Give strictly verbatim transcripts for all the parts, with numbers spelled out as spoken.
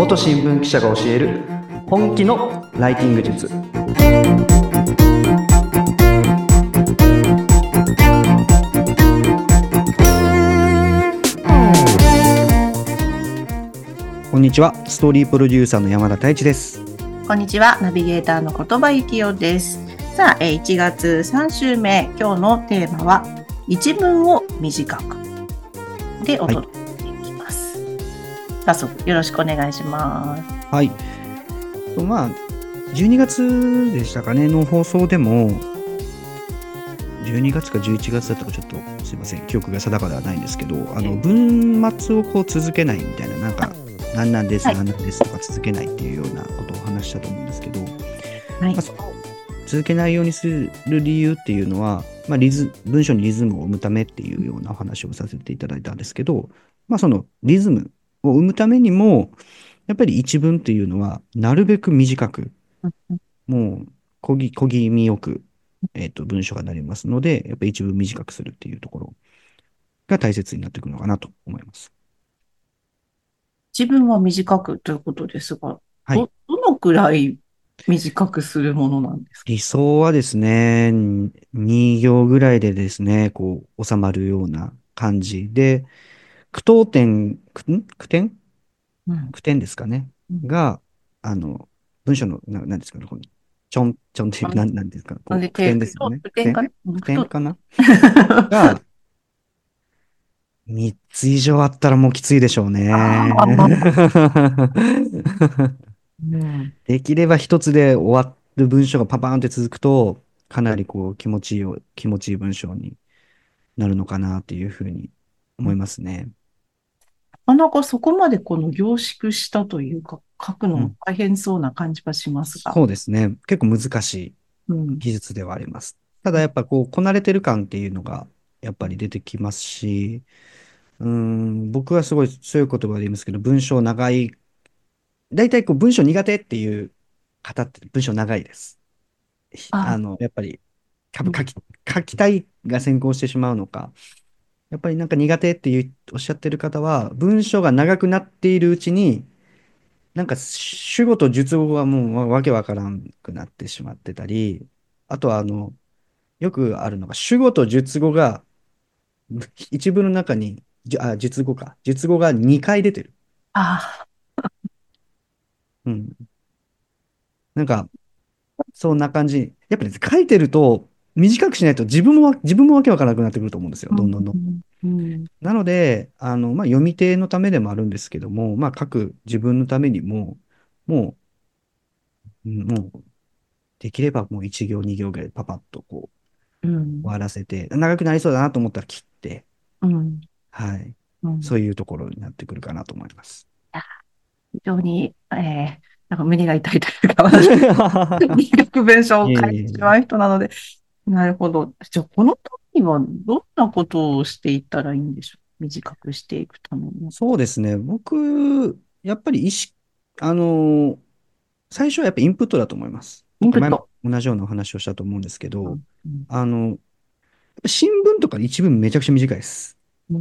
元新聞記者が教える本気のライティング術。こんにちは、ストーリープロデューサーの山田太一です。 こんにちは、ナビゲーターの言葉幸男です。さあ、いちがつさん週目、今日のテーマは一文を短くでお届けしていきます。はい、早速よろしくお願いします。 はい。まあじゅうにがつでしたかねの放送でも、じゅうにがつかじゅういちがつだったかちょっとすいません、記憶が定かではないんですけど、あの文末をこう続けないみたいな、なんか何なんです、はい、何なんですとか続けないっていうようなことを話したと思うんですけど、はい、まあ、その続けないようにする理由っていうのは、まあ、リズ文章にリズムを生むためっていうようなお話をさせていただいたんですけど、まあ、そのリズムを生むためにもやっぱり一文っていうのはなるべく短く、もう小ぎ小気味よく、えーと、文章がなりますので、やっぱり一文短くするっていうところが大切になってくるのかなと思います。 一文は短くということですが、 はい、 ど、どのくらい短くするものなんですか？ 理想はですね、に行ぐらいでですね、こう収まるような感じで、句読点、くん句点うん、 句点ですかね。 うん、 が、あの、文章の、な、なんですかね、このちょん、ちょんっていう、なん、なんですか、こう、句点ですよね。句点句点かな句句読点かなが、みっつ以上あったらもうきついでしょうね。 うん、 できれば一つで終わる文章がパパーンって続くと、かなりこう気持ちいいよ、気持ちいい文章になるのかなっていうふうに思いますね。 なかなかそこまでこの凝縮したというか、書くのもうん。 大変そうな感じはしますが。 そうですね。結構難しいうん。 技術ではあります。ただやっぱこう、こなれてる感っていうのがやっぱり出てきますし、うーん、僕はすごいそういう言葉で言いますけど、文章長い、大体こう文章苦手っていう方って文章長いです。ひああ、 の、やっぱり多うん、 分書き、書きたいが先行してしまうのか、やっぱりなんか苦手っていうおっしゃってる方は、文章が長くなっているうちに、なんか主語と述語がもうわわけわからんくなってしまってたり、あとはあの、よくあるのが、主語と述語が一文の中に、じゅあ、述語か。述語がにかい出てる。 あ、 うん。なんか、そんな感じ。やっぱり、ね、書いてると、短くしないと自分もわ、自分もわけわからなくなってくると思うんですよ。 うん、 どんどんどん。 うん、うん、 なので、あの、まあ、読み手のためでもあるんですけども、まあ、書く自分のためにも、もう、うんもう、できればもういち行、に行ぐらいでパパッとこうう、終ん、 わらせて、長くなりそうだなと思ったら切って、 うん、 はい。 うん。 そういうところになってくるかなと思います。 非常に、えー、なんか胸が痛いというか、私、理学文章をいえ書いいえいえ。 てしまう人なので、なるほど。じゃあ、この時はどんなことをしていったらいいんでしょう？短くしていくために。 そうですね。僕、やっぱり意識、あのー最初はやっぱインプットだと思います。なんか前もインプット。 同じようなお話をしたと思うんですけど、 うん、うん、 あの、やっぱ新聞とか一文めちゃくちゃ短いです。 うん、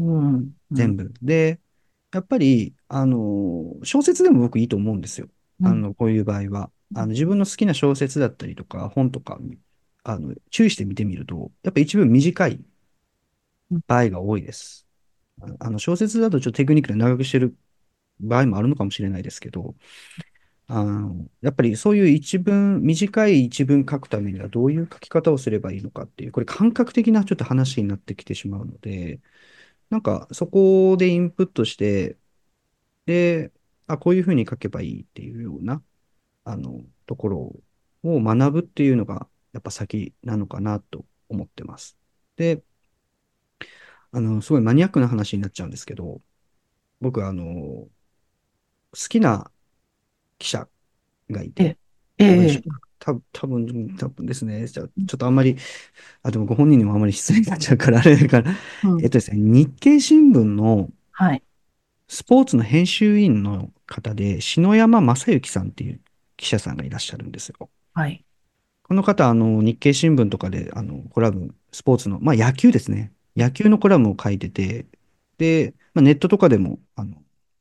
うん、 全部。で、やっぱり、あの、小説でも僕いいと思うんですよ。 うん、 あの、こういう場合は。あの、自分の好きな小説だったりとか、本とか、あの、注意して見てみると、やっぱ一文短いうん、 場合が多いです。ああの、小説だとちょっとテクニックで長くしてる場合もあるのかもしれないですけど、あの、やっぱりそういう一文、短い一文書くためにはどういう書き方をすればいいのかっていう、これ感覚的なちょっと話になってきてしまうので、なんかそこでインプットして、で、あ、こういうふうに書けばいいっていうような、あの、ところを学ぶっていうのが、やっぱ先なのかなと思ってます。で、あの、すごいマニアックな話になっちゃうんですけど、僕、あの、好きな記者がいて、 え、ええ、 どうでしょうか。た多分多分ですね。じゃあちょっとあんまり、あ、でもご本人にもあまり失礼になっちゃうからあれだから、 うん、 えっとですね、日経新聞のはい、 スポーツの編集員の方で、篠山正幸さんっていう記者さんがいらっしゃるんですよ。 はい、 この方、あの、日経新聞とかで、あの、コラム、スポーツの、まあ野球ですね。野球のコラムを書いてて、で、まあ、ネットとかでも、あの、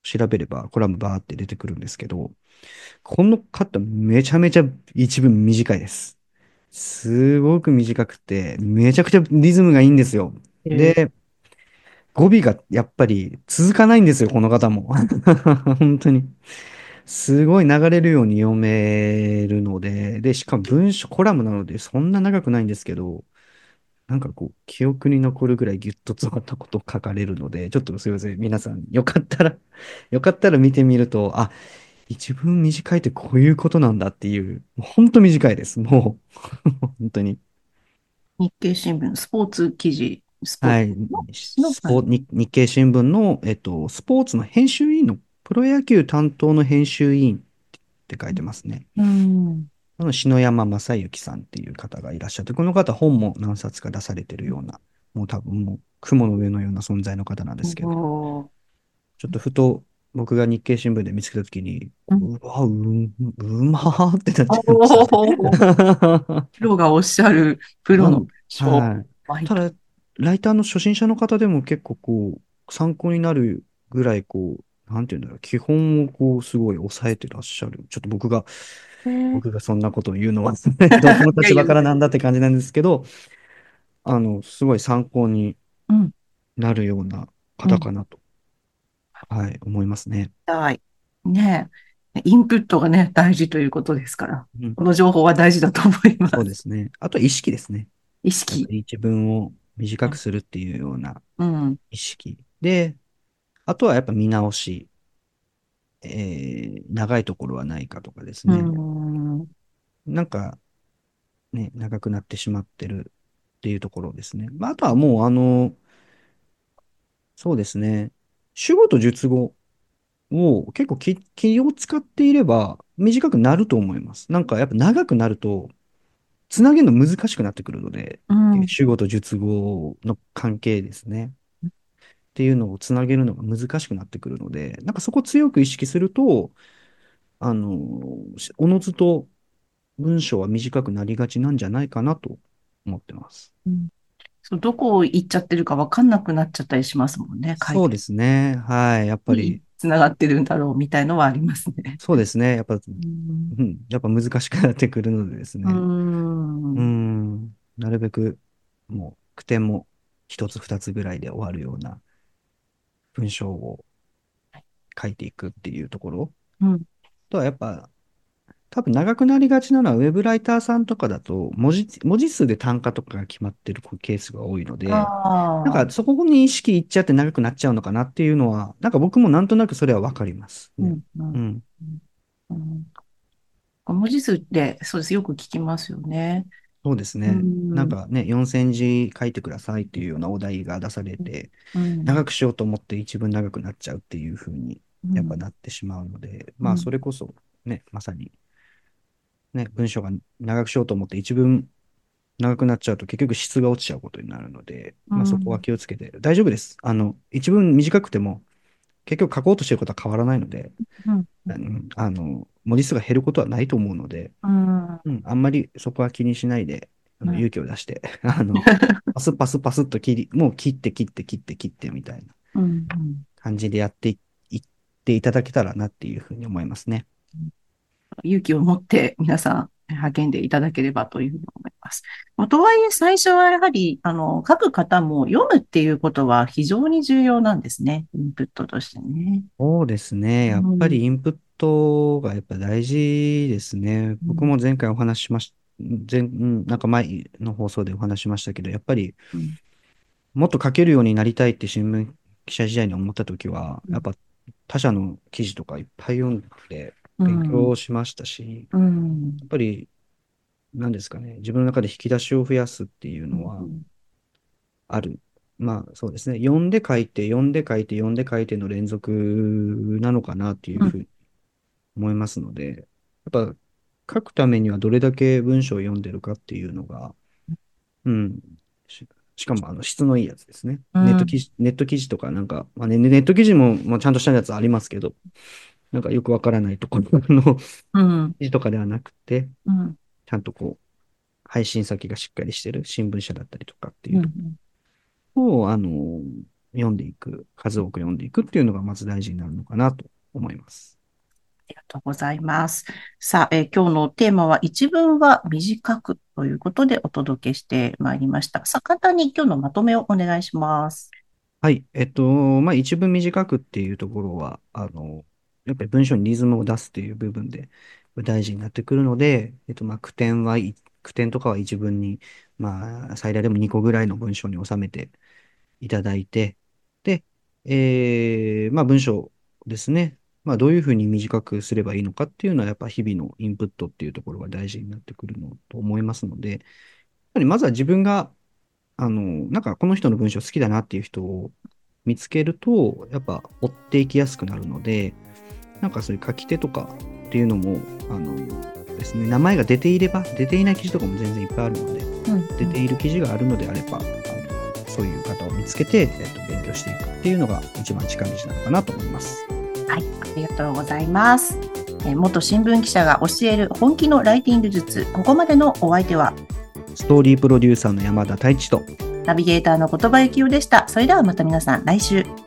調べればコラムバーって出てくるんですけど、この方めちゃめちゃ一文短いです。すごく短くて、めちゃくちゃリズムがいいんですよ。 えー、 で、語尾がやっぱり続かないんですよ、この方も。本当に。すごい流れるように読めるので、で、しかも文章、コラムなのでそんな長くないんですけど、なんかこう、記憶に残るぐらいギュッと詰まったことを書かれるので、ちょっとすいません。皆さん、よかったらよかったら見てみると、あ、一文短いってこういうことなんだっていう、もう本当短いです。もう、本当に。 日経新聞、スポーツ記事、スポーツはい。 の、の、 スポ、日、日経新聞の、えっと、スポーツの編集委員の、プロ野球担当の編集委員って書いてますね。 うん。 あの篠山正幸さんっていう方がいらっしゃって、この方本も何冊か出されてるような、もう多分もう雲の上のような存在の方なんですけど、 おー、 ちょっとふと僕が日経新聞で見つけたときに、 うん。 うわ、う、うまーってなっちゃいましたおー、 ね。 プロがおっしゃるプロのなん、 書。 はい。 バイト。 ただ、ライターの初心者の方でも結構こう、参考になるぐらいこう、なんていうんだろう、基本をこう、すごい抑えてらっしゃる。ちょっと僕が、 えー、 僕がそんなことを言うのはどこのいやいや、 立場からなんだって感じなんですけど、あの、すごい参考にうん、 なるようなうん。 方かなと、はい、思いますね。 はい。ねえ。インプットがね、大事ということですから。 うん、 この情報は大事だと思います。 そうですね。あとは意識ですね。 意識。 やっぱり一文を短くするっていうようなうん。 意識。で、あとはやっぱ見直し。えー長いところはないかとかですうね。 ん。うん。 なんかね、長くなってしまってるっていうところですね。まあ、あとはもう、あの、そうですね。主語と述語を結構気、気を使っていれば短くなると思います。なんかやっぱ長くなると、つなげるの難しくなってくるので、 うん。 主語と述語の関係ですね。っていうのをつなげるのが難しくなってくるので、なんかそこを強く意識すると、あの、おのずと文章は短くなりがちなんじゃないかなと思ってます。 うん。そう、どこ行っちゃってるかわかんなくなっちゃったりしますもんね。書いてそうですね。はい。やっぱにり、 つながってるんだろうみたいのはありますね。 そうですね。やっぱ、 うん。 うん、やっぱ難しくなってくるのでですうね。うん。 ん。なるべく、もう、句点も一つ二つぐらいで終わるような文章を書いていくっていうところうん。 とは、やっぱ、多分長くなりがちなのは、ウェブライターさんとかだと、文字、文字数で単価とかが決まってるケースが多いので、なんああ。 かそこに意識いっちゃって長くなっちゃうのかなっていうのは、なんか僕もなんとなくそれはわかりますね。 うん。うん。 うん。 うん。文字数って、そうです。よく聞きますよね。 そうですうね。なんん。 かね、よんせんじ書いてくださいっていうようなお題が出されて、 うん。 長くしようと思って一文長くなっちゃうっていう風にやっぱうん。 なってしまうので、まあうん。 それこそね、まさにね、文章が長くしようと思って一文長くなっちゃうと結局質が落ちちゃうことになるので、まあそこはうん。 気をつけて、大丈夫です。あの、一文短くても結局書こうとしてることは変わらないので、 うん。 うん、あの、文字数が減ることはないと思うので、 うん。 うん、あんまりそこは気にしないで、あのうん。 勇気を出して、あの、パスパスパスっと切り、もう切って切って切って切ってみたいなうん。 感じでやってい、いっていただけたらなっていうふうに思いますね。 勇気を持って皆さん励んでいただければというふうに思います。まあとはいえ、最初はやはり、あの、書く方も読むっていうことは非常に重要なんですね。インプットとしてね。 そうですね。やっぱうん。 りインプットがやっぱ大事ですね。僕うん。 も前回お話ししまし、前、うんなんか前の放送でお話ししましたけど、やっぱりうん。 もっと書けるようになりたいって新聞記者時代に思った時は、 うん。 やっぱ他社の記事とかいっぱい読んでう勉強ん。 しましたし、 うん。 やっぱり何ですかね、自分の中で引き出しを増やすっていううのはん。 ある。まあそうですね、読んで書いて、読んで書いて、読んで書いての連続なのかなっていううん。 ふうに思いますので、やっぱ書くためにはどれだけ文章を読んでるかっていうのが、うん、し、しかもあの質のいいやつですね。 うん。 ネット記事、ネット記事とかなんか、まあね、ネット記事も、まあ、ちゃんとしたやつありますけど、なんかよくわからないところのうん。 記事とかではなくて、 うん。 ちゃんとこう、配信先がしっかりしてる新聞社だったりとかっていうとうん。 ころを、あの、 読んでいく、数多く読んでいくっていうのがまず大事になるのかなと思います。 ありがとうございます。さあ、えー今日のテーマは一文は短くということでお届けしてまいりました。さあ、簡単に今日のまとめをお願いします。 はい。えっと、まあ、一文短くっていうところは、あの、やっぱり文章にリズムを出すっていう部分で大事になってくるので、えっと、まあ、句点は、い句点とかは一文に、まあ、最大でもにこぐらいの文章に収めていただいて、で、えー、まあ、文章ですね。まあ、どういうふうに短くすればいいのかっていうのは、やっぱ日々のインプットっていうところが大事になってくるのと思いますので、やっぱりまずは自分があの、なんかこの人の文章好きだなっていう人を見つけると、やっぱ追っていきやすくなるので、なんかそういう書き手とかっていうのも、あのですね、名前が出ていれば、出ていない記事とかも全然いっぱいあるので、 うん、 出ている記事があるのであれば、あのそういう方を見つけて、えっと、勉強していくっていうのが一番近道なのかなと思います。 はい、ありがとうございます。えー元新聞記者が教える本気のライティング術、ここまでのお相手は、 ストーリープロデューサーの山田太一と、 ナビゲーターの言葉幸男でした。それではまた皆さん、来週。